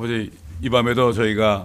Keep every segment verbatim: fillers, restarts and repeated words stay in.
아버지, 이 밤에도 저희가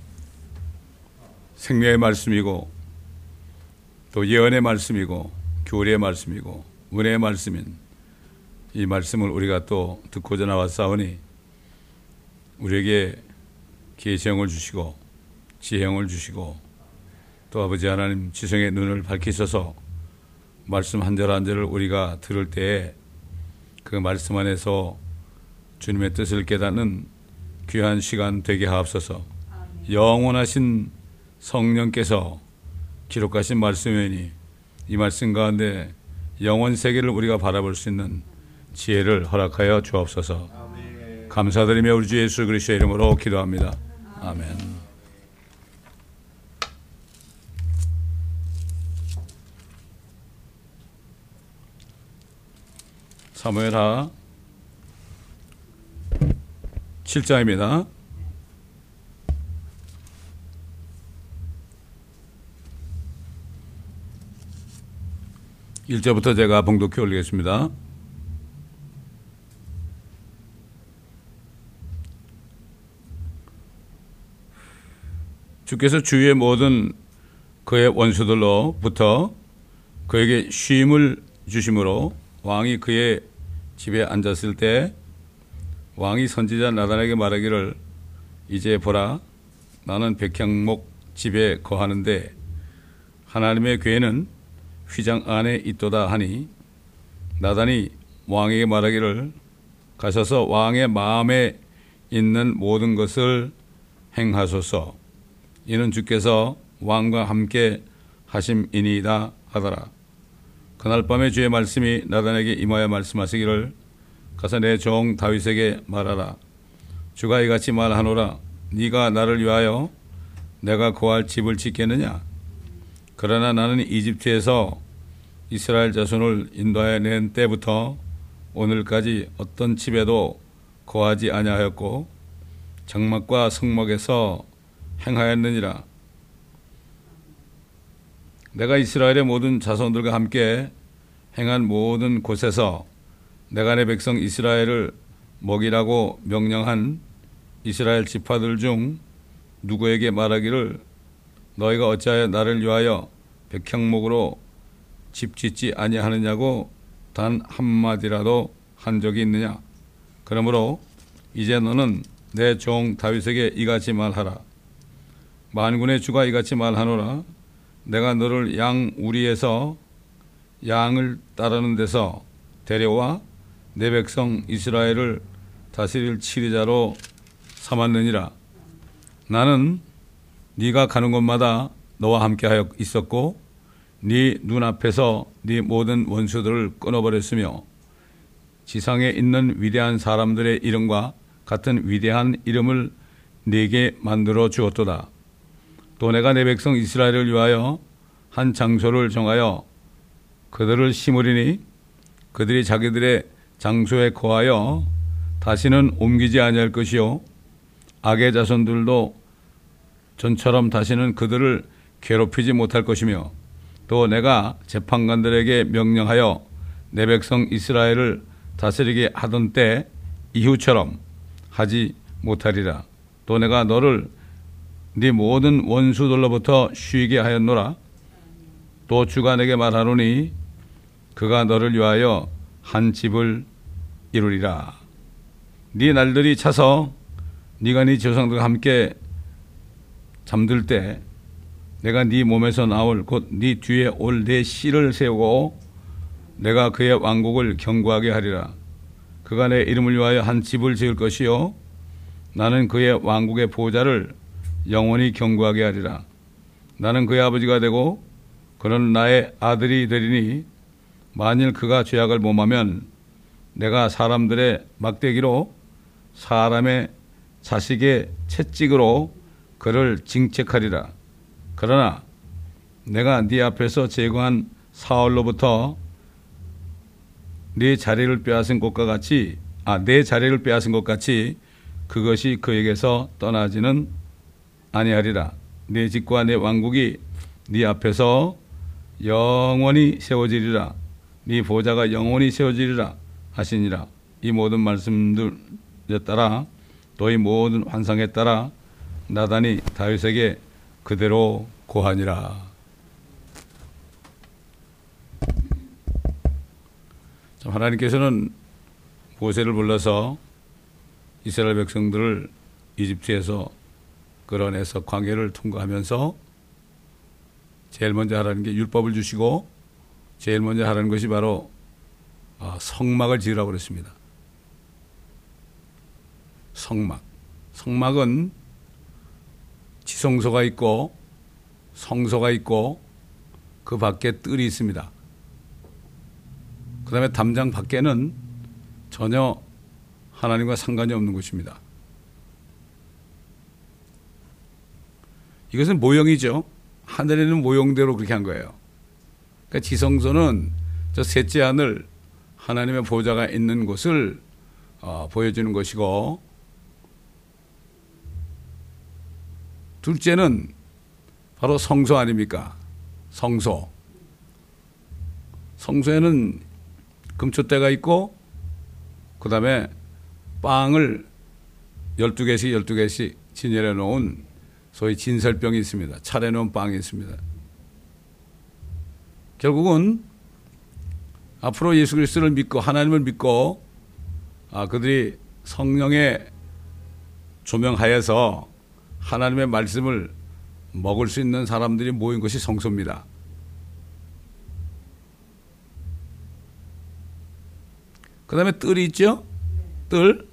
생명의 말씀이고 또 예언의 말씀이고 교리의 말씀이고 은혜의 말씀인 이 말씀을 우리가 또 듣고자 나왔사오니 우리에게 계시형을 주시고 지혜형을 주시고 또 아버지 하나님 지성의 눈을 밝히셔서 말씀 한 절 한 절을 우리가 들을 때에 그 말씀 안에서 주님의 뜻을 깨닫는 귀한 시간 되게 하옵소서. 영원하신 성령께서 기록하신 말씀이니 이 말씀 가운데 영원 세계를 우리가 바라볼 수 있는 지혜를 허락하여 주옵소서. 아멘. 감사드리며 우리 주 예수 그리스도의 이름으로 기도합니다. 아멘. 아멘. 사무엘하 칠 장입니다. 일 절부터 제가 봉독해 올리겠습니다. 주께서 주위의 모든 그의 원수들로부터 그에게 쉼을 주심으로 왕이 그의 집에 앉았을 때 왕이 선지자 나단에게 말하기를 이제 보라 나는 백향목 집에 거하는데 하나님의 궤는 휘장 안에 있도다 하니 나단이 왕에게 말하기를 가셔서 왕의 마음에 있는 모든 것을 행하소서 이는 주께서 왕과 함께 하심이니이다 하더라. 그날 밤에 주의 말씀이 나단에게 임하여 말씀하시기를 가서 내 종 다윗에게 말하라. 주가 이같이 말하노라. 네가 나를 위하여 내가 거할 집을 짓겠느냐? 그러나 나는 이집트에서 이스라엘 자손을 인도하여 낸 때부터 오늘까지 어떤 집에도 거하지 아니하였고 장막과 성막에서 행하였느니라. 내가 이스라엘의 모든 자손들과 함께 행한 모든 곳에서 내가 내 백성 이스라엘을 먹이라고 명령한 이스라엘 지파들 중 누구에게 말하기를 너희가 어찌하여 나를 위하여 백향목으로 집 짓지 아니하느냐고 단 한마디라도 한 적이 있느냐? 그러므로 이제 너는 내 종 다윗에게 이같이 말하라. 만군의 주가 이같이 말하노라. 내가 너를 양 우리에서 양을 따르는 데서 데려와 내 백성 이스라엘을 다스릴 치리자로 삼았느니라. 나는 네가 가는 곳마다 너와 함께하여 있었고 네 눈앞에서 네 모든 원수들을 끊어버렸으며 지상에 있는 위대한 사람들의 이름과 같은 위대한 이름을 네게 만들어 주었도다. 또 내가 내 백성 이스라엘을 위하여 한 장소를 정하여 그들을 심으리니 그들이 자기들의 장소에 거하여 다시는 옮기지 아니할 것이요 악의 자손들도 전처럼 다시는 그들을 괴롭히지 못할 것이며 또 내가 재판관들에게 명령하여 내 백성 이스라엘을 다스리게 하던 때 이후처럼 하지 못하리라. 또 내가 너를 네 모든 원수들로부터 쉬게 하였노라. 또 주가 내게 말하노니 그가 너를 위하여 한 집을 이루리라. 네 날들이 차서 네가 네 조상들과 함께 잠들 때 내가 네 몸에서 나올 곧 네 뒤에 올 내 씨를 세우고 내가 그의 왕국을 견고하게 하리라. 그가 내 이름을 위하여 한 집을 지을 것이요 나는 그의 왕국의 보좌를 영원히 견고하게 하리라. 나는 그의 아버지가 되고 그는 나의 아들이 되리니 만일 그가 죄악을 범하면 내가 사람들의 막대기로 사람의 자식의 채찍으로 그를 징책하리라. 그러나 내가 네 앞에서 제거한 사울로부터 네 자리를 빼앗은 것과 같이 아, 내 자리를 빼앗은 것 같이 그것이 그에게서 떠나지는 아니하리라. 네 집과 내 왕국이 네 앞에서 영원히 세워지리라. 네 보좌가 영원히 세워지리라 하시니라. 이 모든 말씀들에 따라 또 이 모든 환상에 따라 나단이 다윗에게 그대로 고하니라. 하나님께서는 모세를 불러서 이스라엘 백성들을 이집트에서 끌어내서 광야를 통과하면서 제일 먼저 하라는 게 율법을 주시고 제일 먼저 하라는 것이 바로 성막을 지으라고 그랬습니다. 성막. 성막은 지성소가 있고 성소가 있고 그 밖에 뜰이 있습니다. 그 다음에 담장 밖에는 전혀 하나님과 상관이 없는 곳입니다. 이것은 모형이죠. 하늘에 있는 모형대로 그렇게 한 거예요. 그러니까 지성소는 저 셋째 하늘 하나님의 보좌가 있는 곳을 어, 보여주는 것이고, 둘째는 바로 성소 아닙니까? 성소. 성소에는 금초대가 있고 그 다음에 빵을 열두 개씩 열두 개씩 진열해 놓은 소위 진설병이 있습니다. 차려놓은 빵이 있습니다. 결국은 앞으로 예수 그리스도를 믿고 하나님을 믿고 아, 그들이 성령에 조명하여서 하나님의 말씀을 먹을 수 있는 사람들이 모인 것이 성소입니다. 그 다음에 뜰이 있죠? 뜰.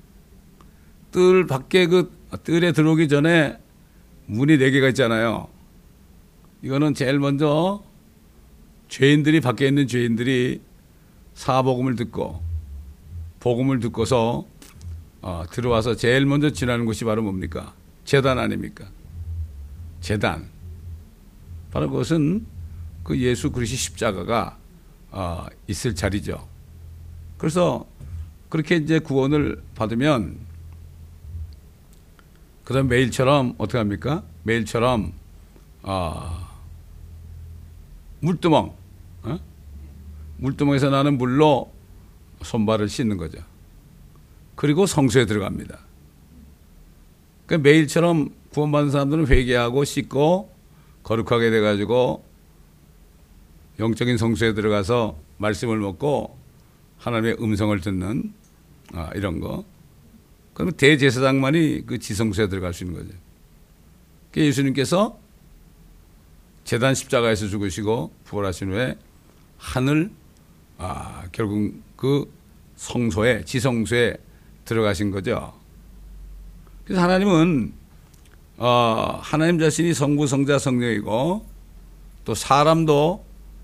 뜰 밖에 그 뜰에 들어오기 전에 문이 네 개가 있잖아요. 이거는 제일 먼저 죄인들이, 밖에 있는 죄인들이 사복음을 듣고 복음을 듣고서 어, 들어와서 제일 먼저 지나는 곳이 바로 뭡니까? 제단 아닙니까? 제단. 바로 그것은 그 예수 그리스도의 십자가가 어, 있을 자리죠. 그래서 그렇게 이제 구원을 받으면 그 다음 매일처럼 어떻게 합니까? 매일처럼 어, 물두멍 어? 물두멍에서 나는 물로 손발을 씻는 거죠. 그리고 성소에 들어갑니다. 그러니까 매일처럼 구원받은 사람들은 회개하고 씻고 거룩하게 돼가지고 영적인 성소에 들어가서 말씀을 먹고 하나님의 음성을 듣는 아, 이런 거. 그러면 대제사장만이 그 지성소에 들어갈 수 있는 거죠. 그러니까 예수님께서 제단 십자가에서 죽으시고 부활하신 후에 하늘 아, 결국 그 성소에 지성소에 들어가신 거죠. 그래서 하나님은 어, 하나님 자신이 성부, 성자, 성령이고 또 사람도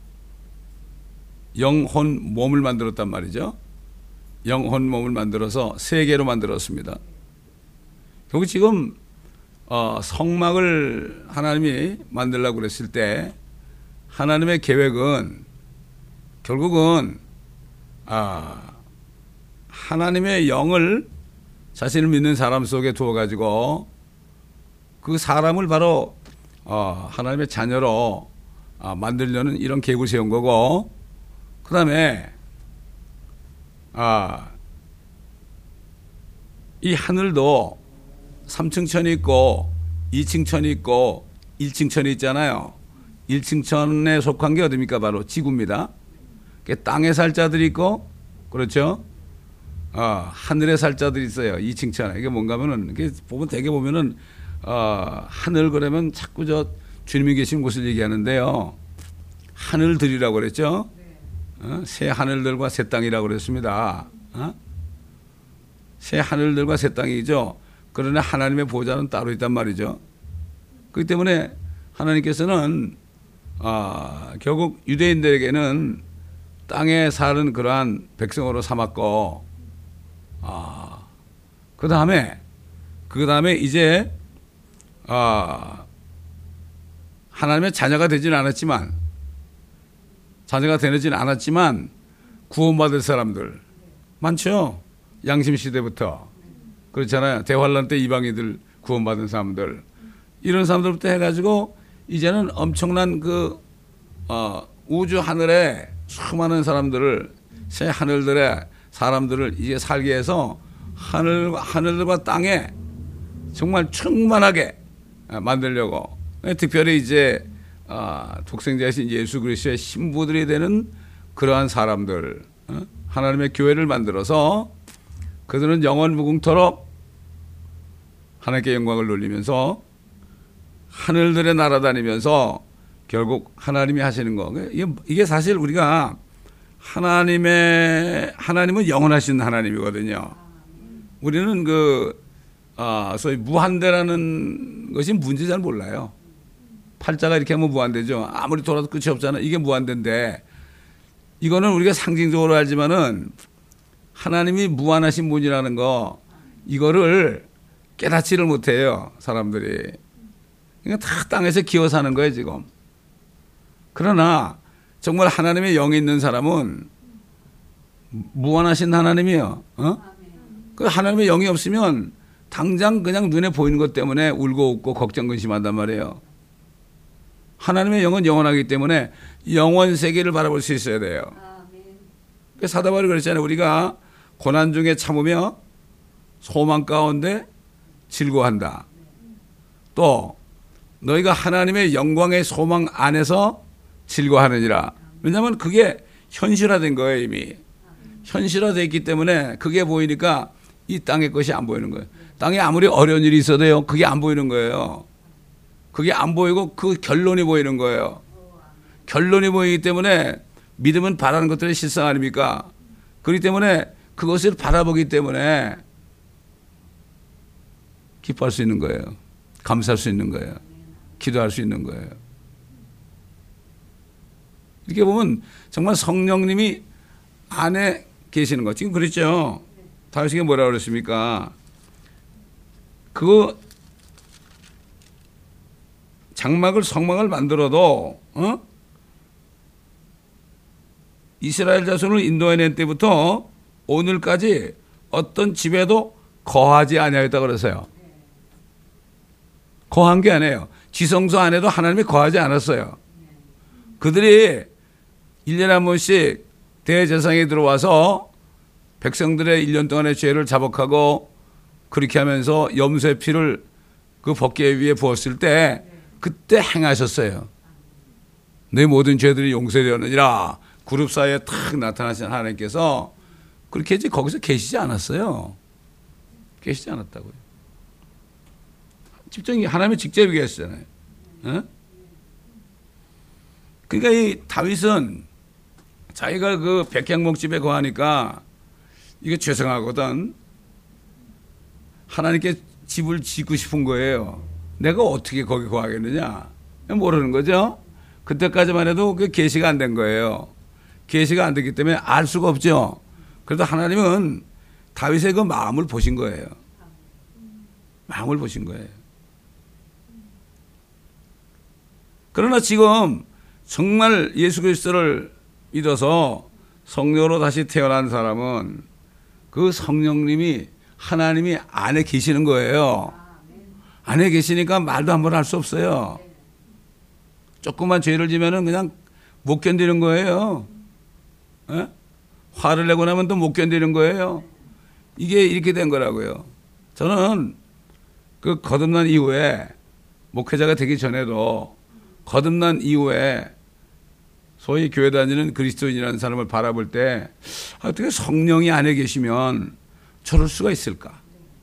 영혼 몸을 만들었단 말이죠. 영혼 몸을 만들어서 세 개로 만들었습니다. 결국 지금 어, 성막을 하나님이 만들려고 그랬을 때 하나님의 계획은 결국은 아, 하나님의 영을 자신을 믿는 사람 속에 두어가지고 그 사람을 바로 어, 하나님의 자녀로 어, 만들려는 이런 계획을 세운 거고, 그 다음에 아, 이 하늘도 삼 층 천이 있고 이 층 천이 있고 일 층 천이 있잖아요. 일 층 천에 속한 게 어디입니까? 바로 지구입니다. 땅에 살 자들이 있고, 그렇죠? 어, 하늘에 살 자들이 있어요. 이 층 천에. 이게 뭔가 하면은, 이게 보면 되게 보면은, 어, 하늘 그러면 자꾸 저 주님이 계신 곳을 얘기하는데요. 하늘들이라고 그랬죠? 어? 새 하늘들과 새 땅이라고 그랬습니다. 어? 새 하늘들과 새 땅이죠. 그러나 하나님의 보좌는 따로 있단 말이죠. 그렇기 때문에 하나님께서는 어, 결국 유대인들에게는 땅에 사는 그러한 백성으로 삼았고, 어, 그 다음에 그 다음에 이제 어, 하나님의 자녀가 되지는 않았지만 자녀가 되지는 않았지만 구원받을 사람들 많죠. 양심 시대부터 그렇잖아요. 대환란 때 이방인들 구원받은 사람들, 이런 사람들부터 해가지고 이제는 엄청난 그 어, 우주 하늘에 수많은 사람들을, 새 하늘들의 사람들을 이제 살게 해서 하늘, 하늘과 땅에 정말 충만하게 만들려고, 특별히 이제 독생자이신 예수 그리스도의 신부들이 되는 그러한 사람들, 하나님의 교회를 만들어서 그들은 영원 무궁토록 하나님께 영광을 돌리면서 하늘들에 날아다니면서 결국 하나님이 하시는 거, 이게 사실 우리가 하나님의 하나님은 영원하신 하나님이거든요. 우리는 그 아, 소위 무한대라는 것이 뭔지 잘 몰라요. 팔자가 이렇게 하면 무한대죠. 아무리 돌아도 끝이 없잖아. 이게 무한대인데, 이거는 우리가 상징적으로 알지만은 하나님이 무한하신 분이라는 거, 이거를 깨닫지를 못해요, 사람들이. 그러니까 다 땅에서 기어 사는 거예요, 지금. 그러나 정말 하나님의 영이 있는 사람은 무한하신 하나님이에요. 어? 그 하나님의 영이 없으면 당장 그냥 눈에 보이는 것 때문에 울고 웃고 걱정 근심한단 말이에요. 하나님의 영은 영원하기 때문에 영원 세계를 바라볼 수 있어야 돼요. 사도 바울이 그랬잖아요. 우리가 고난 중에 참으며 소망 가운데 즐거워한다. 또 너희가 하나님의 영광의 소망 안에서 즐거워하느니라. 왜냐하면 그게 현실화된 거예요. 이미 현실화되어 있기 때문에 그게 보이니까 이 땅의 것이 안 보이는 거예요. 땅에 아무리 어려운 일이 있어도요, 그게 안 보이는 거예요. 그게 안 보이고 그 결론이 보이는 거예요. 결론이 보이기 때문에 믿음은 바라는 것들의 실상 아닙니까? 그렇기 때문에 그것을 바라보기 때문에 기뻐할 수 있는 거예요. 감사할 수 있는 거예요. 기도할 수 있는 거예요. 이렇게 보면 정말 성령님이 안에 계시는 거. 지금 그랬죠. 다윗이 뭐라고 그랬습니까? 그 장막을 성막을 만들어도 어? 이스라엘 자손을 인도해낸 때부터 오늘까지 어떤 집에도 거하지 아니하였다 그랬어요. 거한 게 아니에요. 지성소 안에도 하나님이 거하지 않았어요. 그들이 일 년에 한 번씩 대제사장이 들어와서 백성들의 일 년 동안의 죄를 자복하고 그렇게 하면서 염소의 피를 그 법궤 위에 부었을 때 그때 행하셨어요. 내 모든 죄들이 용서되었느니라. 그룹 사이에 탁 나타나신 하나님께서 그렇게 했지 거기서 계시지 않았어요. 계시지 않았다고요. 직접 하나님이 직접 얘기하시잖아요. 어? 그러니까 이 다윗은 자기가 그 백향목집에 거하니까 이게 죄송하거든. 하나님께 집을 짓고 싶은 거예요. 내가 어떻게 거기 거하겠느냐? 모르는 거죠. 그때까지만 해도 그 계시가 안 된 거예요. 계시가 안 됐기 때문에 알 수가 없죠. 그래도 하나님은 다윗의 그 마음을 보신 거예요. 마음을 보신 거예요. 그러나 지금 정말 예수 그리스도를 믿어서 성령으로 다시 태어난 사람은 그 성령님이 하나님이 안에 계시는 거예요. 안에 계시니까 말도 한 번 할 수 없어요. 조그만 죄를 지면은 그냥 못 견디는 거예요. 에? 화를 내고 나면 또 못 견디는 거예요. 이게 이렇게 된 거라고요. 저는 그 거듭난 이후에 목회자가 되기 전에도 거듭난 이후에 소위 교회 다니는 그리스도인이라는 사람을 바라볼 때 어떻게 성령이 안에 계시면 저럴 수가 있을까?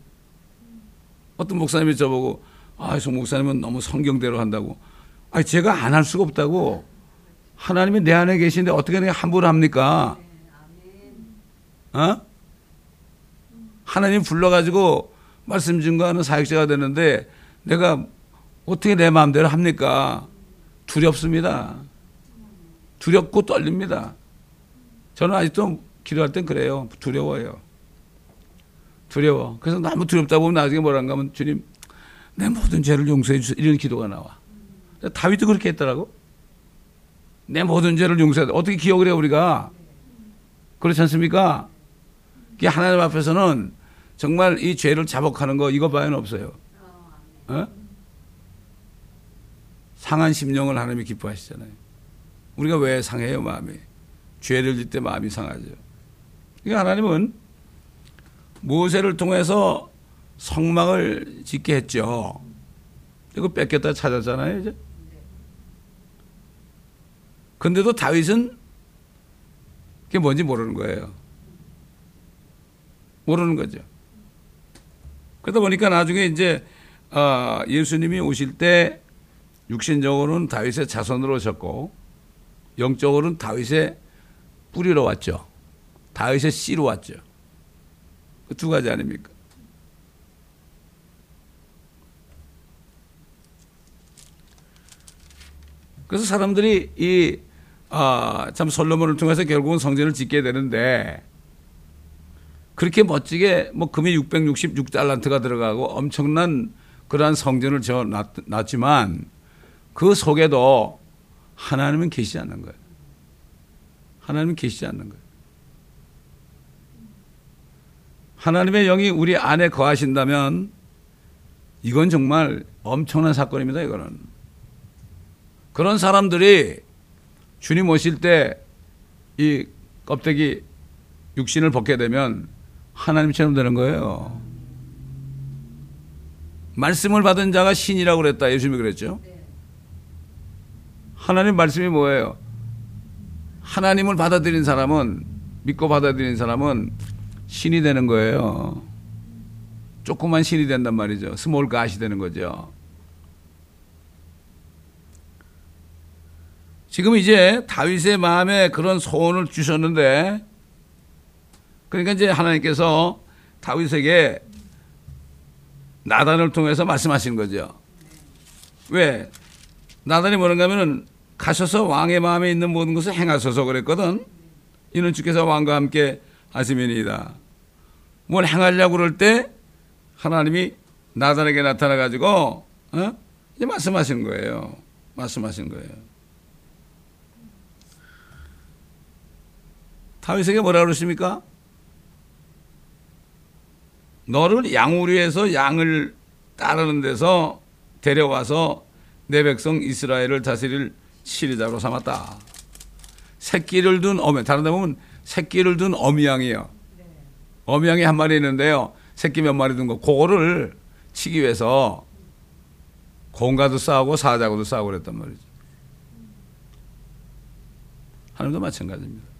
어떤 목사님이 저보고 아, 저 목사님은 너무 성경대로 한다고. 아, 제가 안 할 수가 없다고. 하나님이 내 안에 계신데 어떻게 내가 함부로 합니까? 어? 하나님 불러가지고 말씀 증거하는 사역자가 되는데 내가 어떻게 내 마음대로 합니까? 두렵습니다. 두렵고 떨립니다. 저는 아직도 기도할 땐 그래요. 두려워요. 두려워. 그래서 너무 두렵다 보면 나중에 뭐란가 하면 주님 내 모든 죄를 용서해 주세요. 이런 기도가 나와. 다윗도 그렇게 했더라고. 내 모든 죄를 용서해. 어떻게 기억을 해요 우리가. 그렇지 않습니까? 하나님 앞에서는 정말 이 죄를 자복하는 거 이거 봐야는 없어요. 어? 상한 심령을 하나님이 기뻐하시잖아요. 우리가 왜 상해요 마음이. 죄를 질 때 마음이 상하죠. 그러니까 하나님은 모세를 통해서 성막을 짓게 했죠. 이거 뺏겼다 찾았잖아요, 이제. 근데도 다윗은 그게 뭔지 모르는 거예요. 모르는 거죠. 그러다 보니까 나중에 이제 예수님이 오실 때 육신적으로는 다윗의 자손으로 오셨고 영적으로는 다윗의 뿌리로 왔죠. 다윗의 씨로 왔죠. 그 두 가지 아닙니까? 그래서 사람들이 이, 아, 참 솔로몬을 통해서 결국은 성전을 짓게 되는데 그렇게 멋지게 뭐 금이 육백육십육 달란트가 들어가고 엄청난 그러한 성전을 지어 놨지만 그 속에도 하나님은 계시지 않는 거예요. 하나님은 계시지 않는 거예요. 하나님의 영이 우리 안에 거하신다면 이건 정말 엄청난 사건입니다. 이거는. 그런 사람들이 주님 오실 때 이 껍데기 육신을 벗게 되면 하나님처럼 되는 거예요. 말씀을 받은 자가 신이라고 그랬다. 예수님이 그랬죠. 하나님 말씀이 뭐예요? 하나님을 받아들인 사람은, 믿고 받아들인 사람은 신이 되는 거예요. 조그만 신이 된단 말이죠. 스몰 갓이 되는 거죠. 지금 이제 다윗의 마음에 그런 소원을 주셨는데, 그러니까 이제 하나님께서 다윗에게 나단을 통해서 말씀하신 거죠. 왜? 나단이 뭐는가 하면은 가셔서 왕의 마음에 있는 모든 것을 행하소서 그랬거든. 이는 주께서 왕과 함께 하시면이다. 뭘 행하려고 그럴 때 하나님이 나단에게 나타나가지고, 어? 이제 말씀하시는 거예요. 말씀하시는 거예요. 다윗에게 뭐라 그러십니까? 너를 양우리에서 양을 따르는 데서 데려와서 내 백성 이스라엘을 다스릴 치리자로 삼았다. 새끼를 둔 어미, 다른 데 보면 새끼를 둔 어미양이에요. 어미양이 한 마리 있는데요. 새끼 몇 마리 둔 거, 그거를 치기 위해서 공가도 싸우고 사자고도 싸우고 그랬단 말이죠. 하나님도 마찬가지입니다.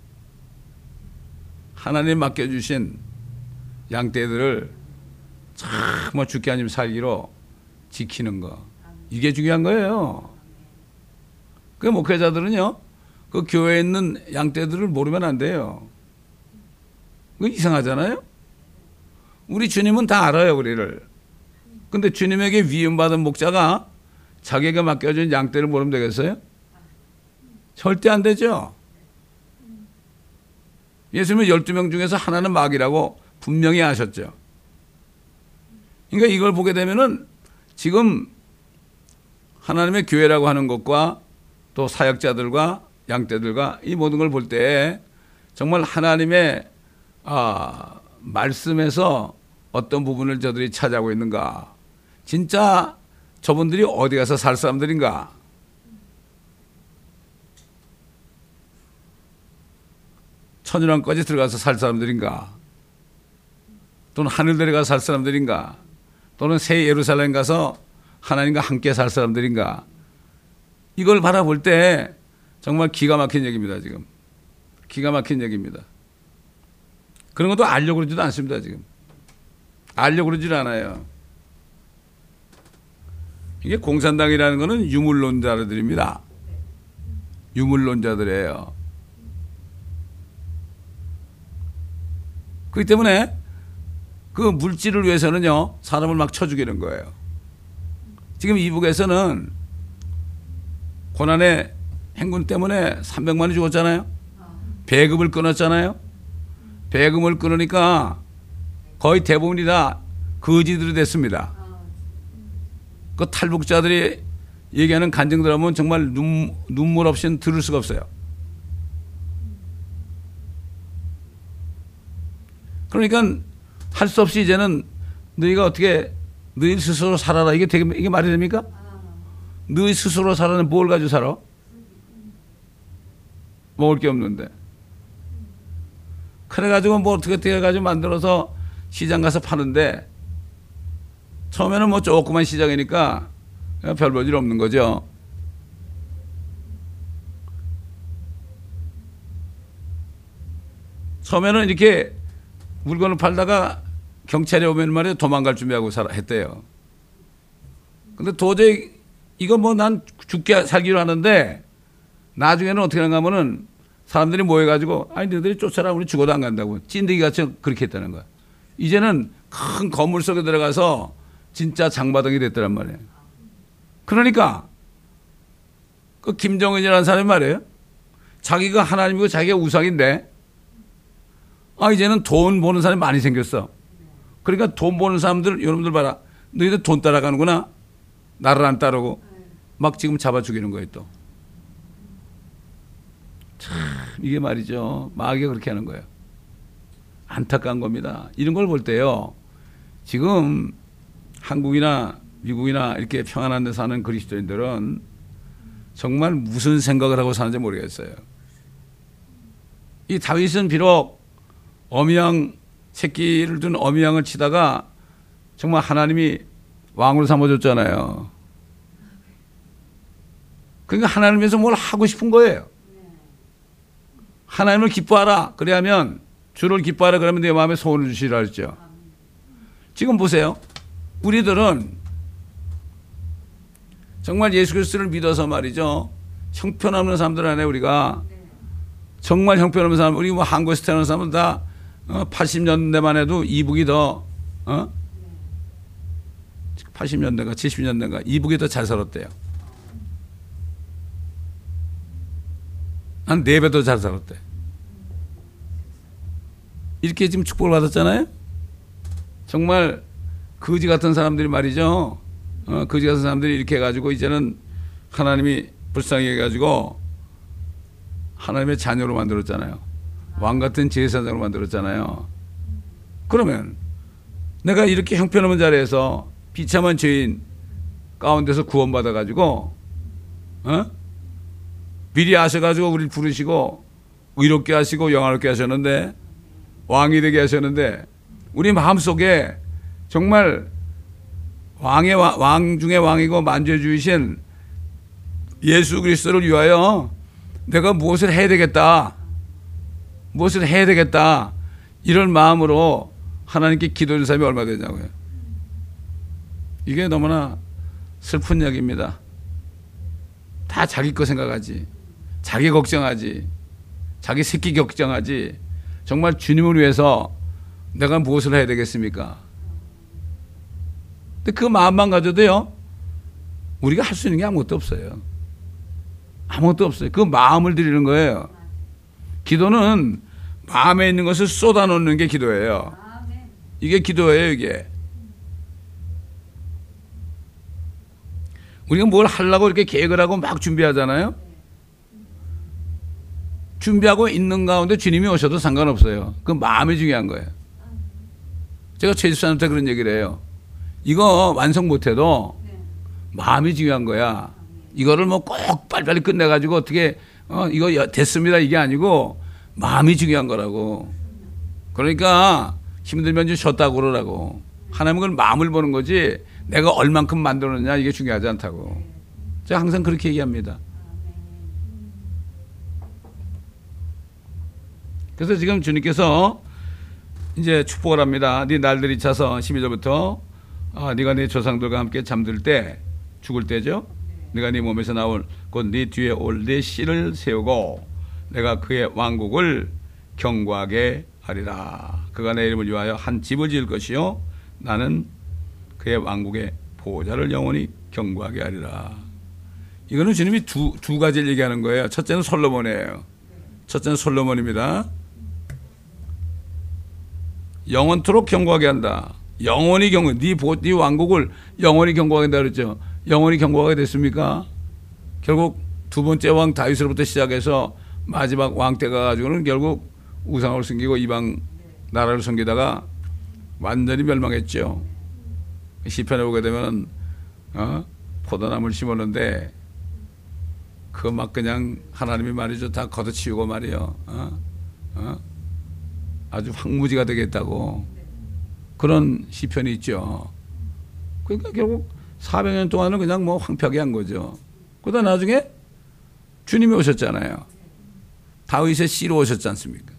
하나님 맡겨주신 양떼들을 정말 죽게 아니면 살기로 지키는 거. 이게 중요한 거예요. 그 목회자들은요, 그 교회에 있는 양떼들을 모르면 안 돼요. 그 이상하잖아요? 우리 주님은 다 알아요, 우리를. 근데 주님에게 위임받은 목자가 자기에게 맡겨준 양떼를 모르면 되겠어요? 절대 안 되죠. 예수님은 열두 명 중에서 하나는 마귀라고 분명히 아셨죠. 그러니까 이걸 보게 되면은 지금 하나님의 교회라고 하는 것과 또 사역자들과 양떼들과 이 모든 걸 볼 때 정말 하나님의 아, 말씀에서 어떤 부분을 저들이 차지하고 있는가. 진짜 저분들이 어디 가서 살 사람들인가. 천연왕까지 들어가서 살 사람들인가? 또는 하늘 내려가서 살 사람들인가? 또는 새 예루살렘 가서 하나님과 함께 살 사람들인가? 이걸 바라볼 때 정말 기가 막힌 얘기입니다, 지금. 기가 막힌 얘기입니다. 그런 것도 알려고 그러지도 않습니다, 지금. 알려고 그러지도 않아요. 이게 공산당이라는 것은 유물론자들입니다. 유물론자들이에요. 그렇기 때문에 그 물질을 위해서는요, 사람을 막 쳐 죽이는 거예요. 지금 이북에서는 고난의 행군 때문에 삼백만이 죽었잖아요. 배급을 끊었잖아요. 배급을 끊으니까 거의 대부분이 다 거지들이 됐습니다. 그 탈북자들이 얘기하는 간증들 하면 정말 눈, 눈물 없이는 들을 수가 없어요. 그러니까 할 수 없이 이제는 너희가 어떻게 너희 스스로 살아라. 이게 되게, 이게 말이 됩니까? 너희 스스로 살아는 뭘 가지고 살아? 먹을 게 없는데. 그래가지고 뭐 어떻게 어떻게 해가지고 만들어서 시장 가서 파는데 처음에는 뭐 조그만 시장이니까 별 볼 일 없는 거죠. 처음에는 이렇게 물건을 팔다가 경찰이 오면 말이야 도망갈 준비하고 살아 했대요. 근데 도저히 이거 뭐 난 죽게 살기로 하는데 나중에는 어떻게 하는가 하면은 사람들이 모여가지고 아니 너희들이 쫓아라 우리 죽어도 안 간다고 찐득이같이 그렇게 했다는 거야. 이제는 큰 건물 속에 들어가서 진짜 장바닥이 됐더란 말이에요. 그러니까 그 김정은이라는 사람이 말이에요. 자기가 하나님이고 자기가 우상인데 아 이제는 돈 버는 사람이 많이 생겼어. 그러니까 돈 버는 사람들 여러분들 봐라. 너희들 돈 따라가는구나. 나를 안 따르고 막 지금 잡아 죽이는 거예요 또. 참 이게 말이죠. 마귀가 그렇게 하는 거예요. 안타까운 겁니다. 이런 걸 볼 때요. 지금 한국이나 미국이나 이렇게 평안한 데 사는 그리스도인들은 정말 무슨 생각을 하고 사는지 모르겠어요. 이 다윗은 비록 어미양 새끼를 둔 어미양을 치다가 정말 하나님이 왕으로 삼아줬잖아요. 그러니까 하나님에서 뭘 하고 싶은 거예요. 하나님을 기뻐하라. 그래야면 주를 기뻐하라 그러면 내 마음에 소원을 주시라 했죠. 지금 보세요. 우리들은 정말 예수 그리스도를 믿어서 말이죠. 형편없는 사람들 안에 우리가 정말 형편없는 사람, 우리 뭐 한국에서 태어난 사람은 다 팔십 년대만 해도 이북이 더, 어? 팔십 년대가 칠십 년대가 이북이 더 잘 살았대요. 한 네 배 더 잘 살았대. 이렇게 지금 축복을 받았잖아요. 정말 거지 같은 사람들이 말이죠. 어, 거지 같은 사람들이 이렇게 해가지고 이제는 하나님이 불쌍히 해가지고 하나님의 자녀로 만들었잖아요. 왕 같은 제사장으로 만들었잖아요. 그러면 내가 이렇게 형편없는 자리에서 비참한 죄인 가운데서 구원받아가지고 어? 미리 아셔가지고 우리를 부르시고 의롭게 하시고 영화롭게 하셨는데 왕이 되게 하셨는데 우리 마음속에 정말 왕의 왕, 왕 중의 왕이고 만주해 주신 예수 그리스도를 위하여 내가 무엇을 해야 되겠다. 무엇을 해야 되겠다. 이런 마음으로 하나님께 기도하는 사람이 얼마 되냐고요. 이게 너무나 슬픈 이야기입니다. 다 자기 거 생각하지. 자기 걱정하지. 자기 새끼 걱정하지. 정말 주님을 위해서 내가 무엇을 해야 되겠습니까? 근데 그 마음만 가져도요. 우리가 할 수 있는 게 아무것도 없어요. 아무것도 없어요. 그 마음을 드리는 거예요. 기도는 마음에 있는 것을 쏟아놓는 게 기도예요. 이게 기도예요, 이게. 우리가 뭘 하려고 이렇게 계획을 하고 막 준비하잖아요. 준비하고 있는 가운데 주님이 오셔도 상관없어요. 그 마음이 중요한 거예요. 제가 최 집사님한테 그런 얘기를 해요. 이거 완성 못해도 마음이 중요한 거야. 이거를 뭐 꼭 빨리빨리 끝내가지고 어떻게 어 이거 됐습니다 이게 아니고 마음이 중요한 거라고. 그러니까 힘들면 좀 쉬었다고 그러라고. 하나님은 그걸 마음을 보는 거지 내가 얼만큼 만들었느냐 이게 중요하지 않다고. 제가 항상 그렇게 얘기합니다. 그래서 지금 주님께서 이제 축복을 합니다. 네 날들이 차서 십이 절부터 아, 네가 네 조상들과 함께 잠들 때 죽을 때죠. 네가 네 몸에서 나올 곧 네 뒤에 올 네 씨를 세우고 내가 그의 왕국을 경고하게 하리라. 그가 내 이름을 위하여 한 집을 지을 것이요 나는 그의 왕국의 보좌를 영원히 경고하게 하리라. 이거는 주님이 두, 두 가지를 얘기하는 거예요. 첫째는 솔로몬이에요. 첫째는 솔로몬입니다. 영원토록 경고하게 한다. 영원히 경고, 네, 네 왕국을 영원히 경고하게 한다 그랬죠. 영원히 경고하게 됐습니까? 결국 두 번째 왕 다윗으로부터 시작해서 마지막 왕 때가 가지고는 결국 우상을 섬기고 이방 나라를 섬기다가 완전히 멸망했죠. 시편에 보게 되면 어? 포도나무를 심었는데 그 막 그냥 하나님이 말이죠 다 걷어치우고 말이요 어? 어? 아주 황무지가 되겠다고 그런 시편이 있죠. 그러니까 결국 사백 년 동안은 그냥 뭐 황폐하게 한 거죠. 그러다 나중에 주님이 오셨잖아요. 다윗의 씨로 오셨지 않습니까?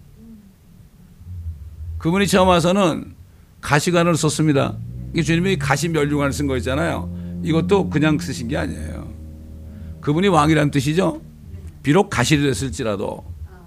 그분이 처음 와서는 가시관을 썼습니다. 주님이 가시면류관을 쓴 거 있잖아요. 이것도 그냥 쓰신 게 아니에요. 그분이 왕이란 뜻이죠. 비록 가시를 했을지라도.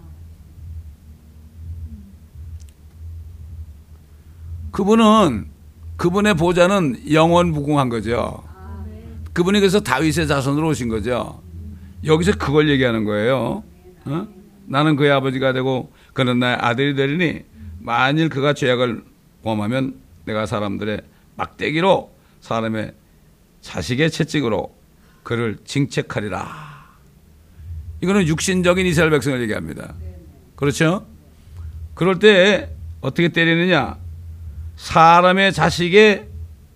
그분은, 그분의 보좌는 영원 무궁한 거죠. 그분이 그래서 다윗의 자손으로 오신 거죠. 여기서 그걸 얘기하는 거예요. 어? 나는 그의 아버지가 되고 그는 나의 아들이 되리니 만일 그가 죄악을 범하면 내가 사람들의 막대기로 사람의 자식의 채찍으로 그를 징책하리라. 이거는 육신적인 이스라엘 백성을 얘기합니다. 그렇죠? 그럴 때 어떻게 때리느냐? 사람의 자식의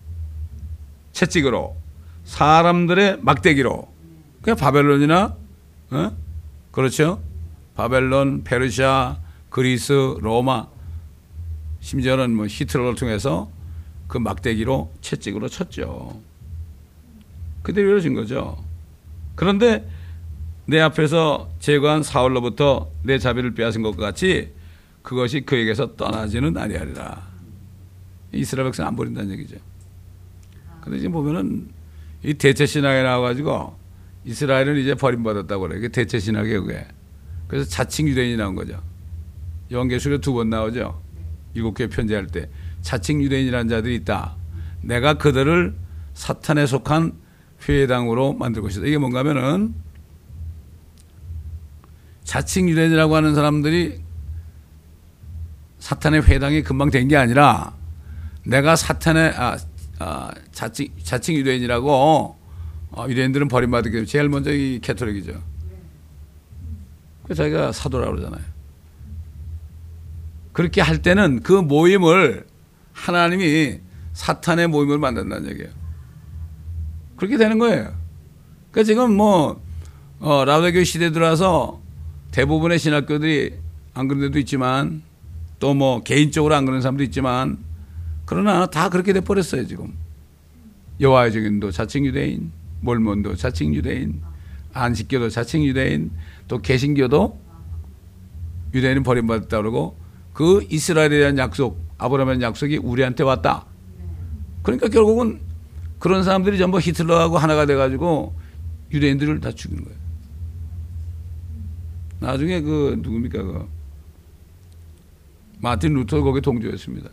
채찍으로, 사람들의 막대기로. 그게 바벨론이나, 어? 그렇죠? 바벨론, 페르시아, 그리스, 로마, 심지어는 뭐 히틀러를 통해서 그 막대기로 채찍으로 쳤죠. 그대로 이루어진 거죠. 그런데 내 앞에서 제거한 사울로부터 내 자비를 빼앗은 것과 같이 그것이 그에게서 떠나지는 아니하리라. 이스라엘 백성 안 버린다는 얘기죠. 근데 지금 보면은 이 대체 신학에 나와가지고 이스라엘은 이제 버림받았다고 그래요. 이게 대체 신학이에요, 그게. 그래서 자칭 유대인이 나온 거죠. 요한계시록에 두 번 나오죠. 일곱 교회 편지할 때 자칭 유대인이라는 자들이 있다. 내가 그들을 사탄에 속한 회당으로 만들 것이다. 이게 뭔가 하면은 자칭 유대인이라고 하는 사람들이 사탄의 회당이 금방 된 게 아니라 내가 사탄의 아, 아, 자칭, 자칭 유대인이라고 어, 유대인들은 버림받기 때문에 제일 먼저 이 캐톨릭이죠. 그래서 자기가 사도라고 그러잖아요. 그렇게 할 때는 그 모임을 하나님이 사탄의 모임을 만든다는 얘기예요. 그렇게 되는 거예요. 그러니까 지금 뭐 어, 라우다교 시대에 들어와서 대부분의 신학교들이 안 그런 데도 있지만 또 뭐 개인적으로 안 그런 사람도 있지만 그러나 다 그렇게 돼버렸어요 지금. 여호와의 증인도 자칭 유대인, 몰몬도 자칭 유대인, 안식교도 자칭 유대인, 또 개신교도 유대인은 버림받았다 그러고 그 이스라엘에 대한 약속, 아브라함의 약속이 우리한테 왔다. 그러니까 결국은 그런 사람들이 전부 히틀러하고 하나가 돼가지고 유대인들을 다 죽인 거예요. 나중에 그 누굽니까 그 마틴 루터 거기 동조했습니다.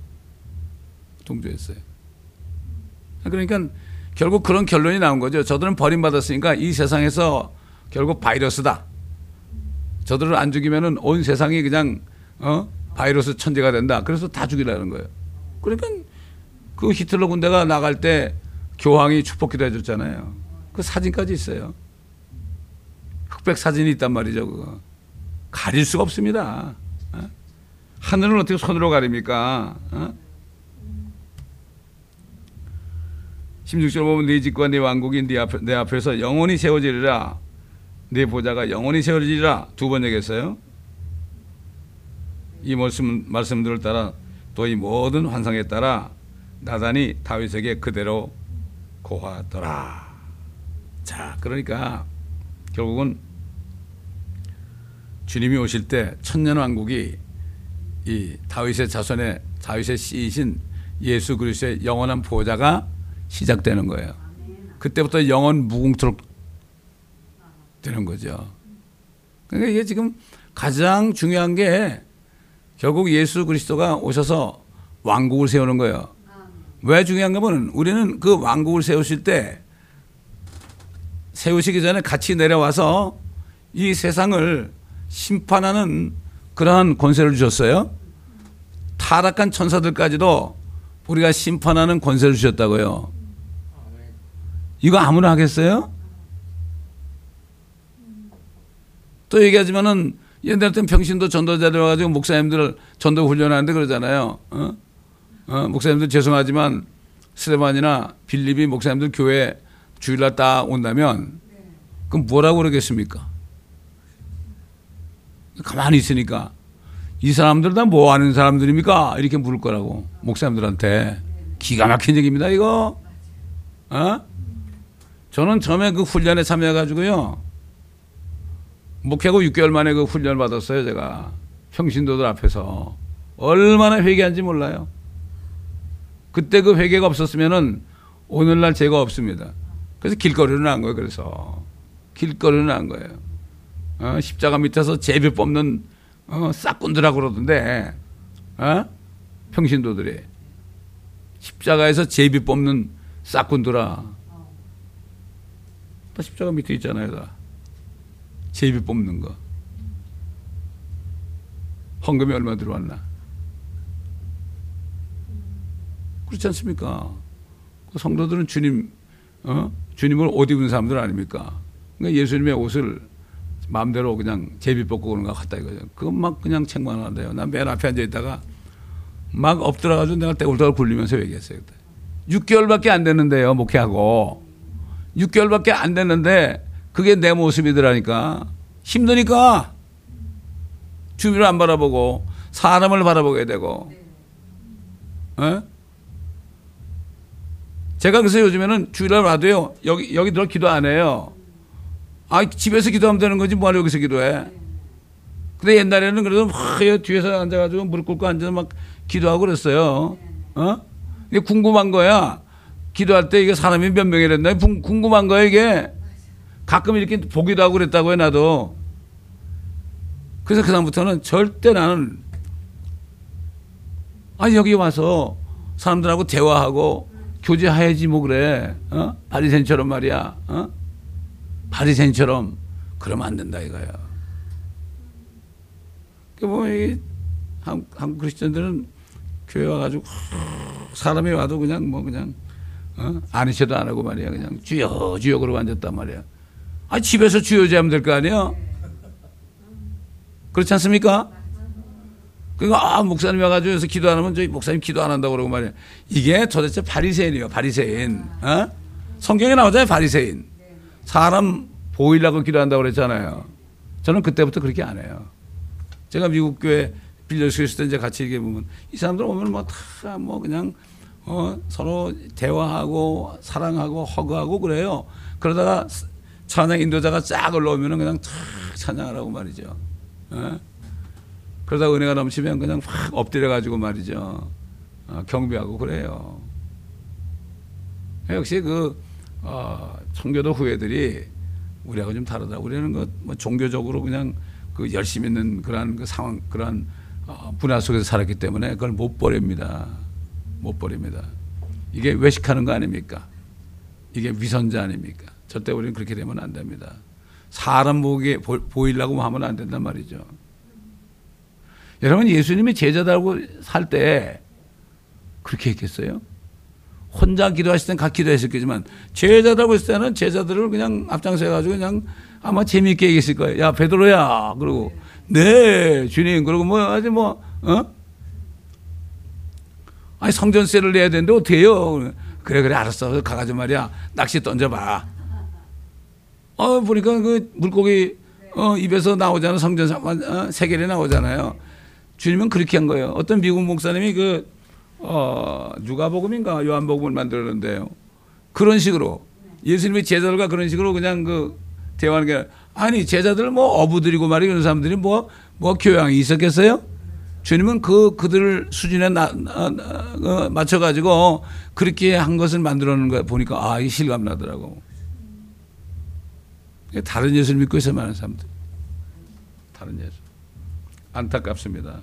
동조했어요. 그러니까 결국 그런 결론이 나온 거죠. 저들은 버림받았으니까 이 세상에서 결국 바이러스다. 저들을 안 죽이면은 온 세상이 그냥 어? 바이러스 천재가 된다. 그래서 다 죽이라는 거예요. 그러니까 그 히틀러 군대가 나갈 때 교황이 축복기도 해줬잖아요. 그 사진까지 있어요. 흑백 사진이 있단 말이죠. 그거. 가릴 수가 없습니다. 어? 하늘은 어떻게 손으로 가립니까? 어? 십육 절 보면 네 집과 네 왕국이 네, 앞에, 내 앞에서 영원히 세워지리라. 네 보좌가 영원히 세워지리라. 두 번 얘기했어요. 이 말씀, 말씀들을 따라 또 이 모든 환상에 따라 나단이 다윗에게 그대로 고하더라. 자, 그러니까 결국은 주님이 오실 때 천년 왕국이 이 다윗의 자손의 다윗의 씨이신 예수 그리스도의 영원한 보좌가 시작되는 거예요. 그때부터 영원 무궁토록 되는 거죠. 그러니까 이게 지금 가장 중요한 게 결국 예수 그리스도가 오셔서 왕국을 세우는 거예요. 왜 중요한가 하면 우리는 그 왕국을 세우실 때 세우시기 전에 같이 내려와서 이 세상을 심판하는 그러한 권세를 주셨어요. 타락한 천사들까지도 우리가 심판하는 권세를 주셨다고요. 이거 아무나 하겠어요? 또 얘기하지만은 옛날 땐 평신도 전도자들 와가지고 목사님들을 전도 훈련하는데 그러잖아요. 어? 어, 목사님들 죄송하지만 스테반이나 빌립이 목사님들 교회 주일날 딱 온다면 그럼 뭐라고 그러겠습니까? 가만히 있으니까 이 사람들 다 뭐 하는 사람들입니까? 이렇게 물을 거라고 목사님들한테. 기가 막힌 얘기입니다 이거. 어? 저는 처음에 그 훈련에 참여해가지고요 목회하고 육 개월 만에 그 훈련을 받았어요. 제가 평신도들 앞에서 얼마나 회개한지 몰라요. 그때 그 회개가 없었으면은 오늘날 죄가 없습니다. 그래서 길거리로 나간 거예요. 그래서 길거리로 나간 거예요. 어? 십자가 밑에서 제비 뽑는 어? 싹꾼들하고 그러던데 어? 평신도들이 십자가에서 제비 뽑는 싹꾼들아. 다 십자가 밑에 있잖아요. 다 제비 뽑는 거. 헌금이 얼마 들어왔나? 그렇지 않습니까? 그 성도들은 주님, 어? 주님을 옷 입은 사람들 아닙니까? 그러니까 예수님의 옷을 마음대로 그냥 제비 뽑고 그런 거 같다 이거죠. 그거 막 그냥 책망한대요. 난 맨 앞에 앉아 있다가 막 엎드려가지고 내가 떼굴떼굴 굴리면서 얘기했어요. 그때. 육 개월밖에 안 됐는데요, 목회하고. 육 개월밖에 안 됐는데 그게 내 모습이더라니까. 힘드니까 주위를 안 바라보고 사람을 바라보게 되고. 에? 제가 그래서 요즘에는 주일날 와도요 여기 여기 들어 기도 안 해요. 아 집에서 기도하면 되는 거지 뭐하러 여기서 기도해. 근데 옛날에는 그래도 막 뒤에서 앉아가지고 무릎 꿇고 앉아서 막 기도하고 그랬어요. 어? 이게 궁금한 거야. 기도할 때 이게 사람이 몇 명이랬나 궁금한 거야 이게. 가끔 이렇게 보기도 하고 그랬다고요 나도. 그래서 그 다음부터는 절대 나는 아니 여기 와서 사람들하고 대화하고 교제해야지 뭐 그래. 어? 바리새인처럼 말이야. 어? 바리새인처럼 그러면 안 된다 이거야. 뭐 이 한국, 한국 크리스천들은 교회 와가지고 사람이 와도 그냥 뭐 그냥 어? 아니셔도 안 하고 말이야. 그냥 주여 주여 그러고 앉았단 말이야. 아 집에서 주여제하면 될 거 아니야. 그렇지 않습니까? 그러니까 아 목사님 와가지고 여기서 기도 안 하면 저희 목사님 기도 안 한다고 그러고 말이야. 이게 도대체 바리새인이에요. 바리새인. 어? 성경에 나오잖아요. 바리새인. 사람 보이려고 기도한다고 그랬잖아요. 저는 그때부터 그렇게 안 해요. 제가 미국 교회 빌려서 있을 때 이제 같이 이렇게 보면 이 사람들 오면 뭐 다 뭐 그냥 어 서로 대화하고 사랑하고 허그하고 그래요. 그러다가 찬양 인도자가 쫙 올라오면은 그냥 탁 찬양하라고 말이죠. 어? 그러다 은혜가 넘치면 그냥 확 엎드려가지고 말이죠. 어, 경배하고 그래요. 역시 그 어, 청교도 후예들이 우리하고 좀 다르다. 우리는 그 뭐 종교적으로 그냥 그 열심 있는 그러한 그 상황, 그러한 어, 문화 속에서 살았기 때문에 그걸 못 버립니다. 못 버립니다. 이게 외식하는 거 아닙니까? 이게 위선자 아닙니까? 절대 우리는 그렇게 되면 안 됩니다. 사람 보기에 보이려고 하면 안 된단 말이죠. 여러분 예수님이 제자들하고 살 때 그렇게 했겠어요? 혼자 기도하실 땐 각 기도했었겠지만 제자들하고 있을 때는 제자들을 그냥 앞장서 해가지고 그냥 아마 재미있게 얘기했을 거예요. 야 베드로야 그러고 네 주님 그러고 뭐 아주 뭐 어? 아니 성전세를 내야 되는데 어떻게 해요? 그래 그래 알았어 가가지고 말이야 낚시 던져봐. 어 보니까 그 물고기 어, 입에서 나오잖아. 성전 어, 세겔이 나오잖아요. 주님은 그렇게 한 거예요. 어떤 미국 목사님이 그 어, 누가복음인가 요한복음을 만들었는데요. 그런 식으로 예수님의 제자들과 그런 식으로 그냥 그 대화하는 게 아니 제자들 뭐 어부들이고 말이야 그런 사람들이 뭐뭐 뭐 교양이 있었겠어요? 주님은 그 그들 수준에 나, 나, 나, 어, 맞춰가지고 그렇게 한 것을 만들어놓은 거 보니까 아, 이 실감 나더라고. 다른 예수를 믿고 있어요 많은 사람들. 다른 예수. 안타깝습니다.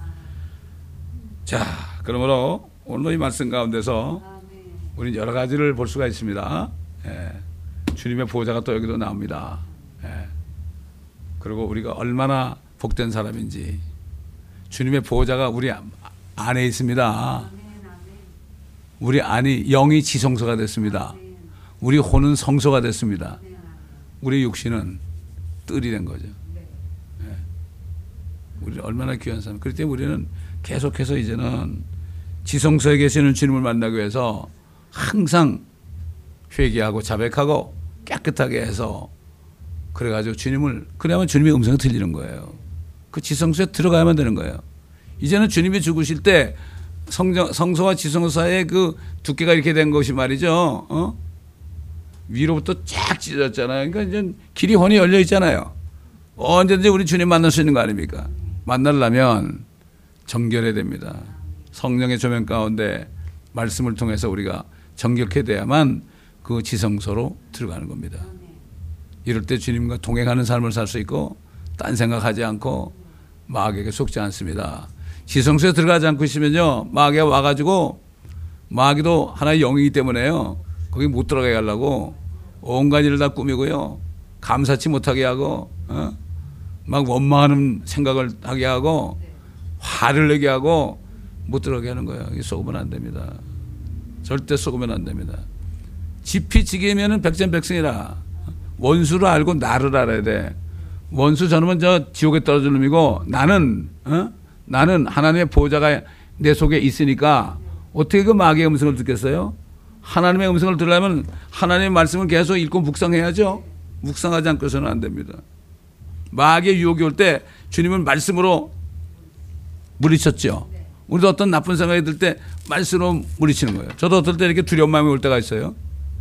자, 그러므로 오늘 이 말씀 가운데서 우리는 여러 가지를 볼 수가 있습니다. 예. 주님의 보호자가 또 여기도 나옵니다. 예. 그리고 우리가 얼마나 복된 사람인지 주님의 보호자가 우리 안에 있습니다. 우리 안이 영이 지성소가 됐습니다. 우리 혼은 성소가 됐습니다. 우리 육신은 뜰이 된 거죠. 예. 우리 얼마나 귀한 사람. 그렇기 때문에 우리는 계속해서 이제는 지성소에 계시는 주님을 만나기 위해서 항상 회개하고 자백하고 깨끗하게 해서 그래가지고 주님을 그래야만 주님의 음성이 들리는 거예요. 그 지성소에 들어가야만 되는 거예요. 이제는 주님이 죽으실 때 성정, 성소와 지성소 사이에 그 두께가 이렇게 된 것이 말이죠. 어? 위로부터 쫙 찢어졌잖아요. 그러니까 이제 길이 훤히 열려 있잖아요. 언제든지 우리 주님 만날 수 있는 거 아닙니까? 만나려면 정결해야 됩니다. 성령의 조명 가운데 말씀을 통해서 우리가 정결해 돼야만 그 지성소로 들어가는 겁니다. 이럴 때 주님과 동행하는 삶을 살 수 있고 딴 생각하지 않고 마귀에게 속지 않습니다. 지성소에 들어가지 않고 있으면요, 마귀가 와가지고, 마귀도 하나의 영이기 때문에요, 거기 못 들어가게 하려고 온갖 일을 다 꾸미고요, 감사치 못하게 하고, 어? 막 원망하는 생각을 하게 하고, 화를 내게 하고, 못 들어가게 하는 거예요. 속으면 안 됩니다. 절대 속으면 안 됩니다. 지피지기면은 백전백승이라. 원수를 알고 나를 알아야 돼. 원수 저놈은 저 지옥에 떨어질 놈이고, 나는 어? 나는 하나님의 보호자가 내 속에 있으니까 어떻게 그 마귀의 음성을 듣겠어요? 하나님의 음성을 들으려면 하나님의 말씀을 계속 읽고 묵상해야죠. 묵상하지 않고서는 안 됩니다. 마귀의 유혹이 올 때 주님은 말씀으로 물리쳤죠. 우리도 어떤 나쁜 생각이 들 때 말씀으로 물리치는 거예요. 저도 어떨 때 이렇게 두려운 마음이 올 때가 있어요.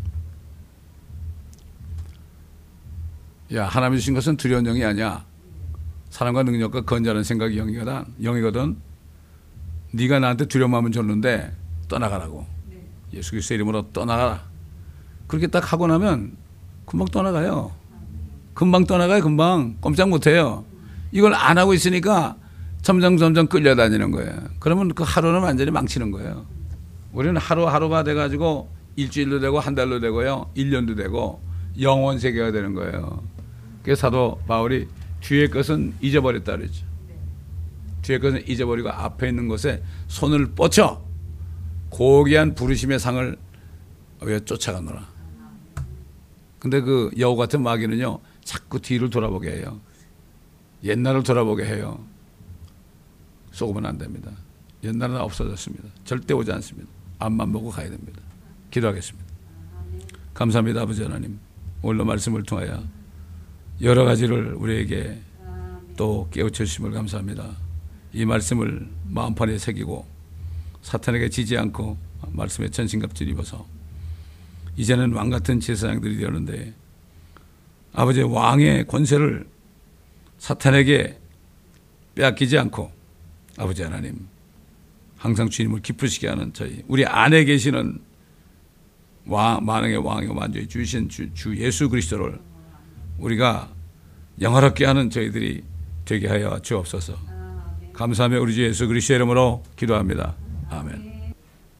야, 하나님이 주신 것은 두려운 영이 아니야. 사랑과 능력과 건전한 생각이 영이거든. 영이거든. 네가 나한테 두려운 마음을 줬는데 떠나가라고. 네. 예수 그리스도의 이름으로 떠나가라. 그렇게 딱 하고 나면 금방 떠나가요. 금방 떠나가요. 금방. 꼼짝 못해요. 이걸 안 하고 있으니까 점점 점점 끌려다니는 거예요. 그러면 그 하루는 완전히 망치는 거예요. 우리는 하루하루가 돼가지고 일주일도 되고 한 달도 되고요, 일 년도 되고 영원 세계가 되는 거예요. 그래서 사도 바울이 뒤의 것은 잊어버렸다 그랬죠. 뒤의 것은 잊어버리고 앞에 있는 것에 손을 뻗쳐 고귀한 부르심의 상을 왜 쫓아가노라. 근데 그 여우 같은 마귀는요, 자꾸 뒤를 돌아보게 해요. 옛날을 돌아보게 해요. 속으면 안 됩니다. 옛날은 없어졌습니다. 절대 오지 않습니다. 앞만 보고 가야 됩니다. 기도하겠습니다. 감사합니다. 아버지 하나님, 오늘 말씀을 통하여 여러 가지를 우리에게 또 깨우쳐 주심을 감사합니다. 이 말씀을 마음판에 새기고 사탄에게 지지 않고 말씀에 전신갑주를 입어서 이제는 왕같은 제사장들이 되었는데, 아버지 왕의 권세를 사탄에게 빼앗기지 않고 아버지 하나님 항상 주님을 기쁘시게 하는 저희 우리 안에 계시는 왕, 만왕의 왕이고 만주의 주신 주, 주 예수 그리스도를 우리가 영화롭게 하는 저희들이 되게 하여 주옵소서. 감사하며 우리 주 예수 그리스도의 이름으로 기도합니다. 아멘.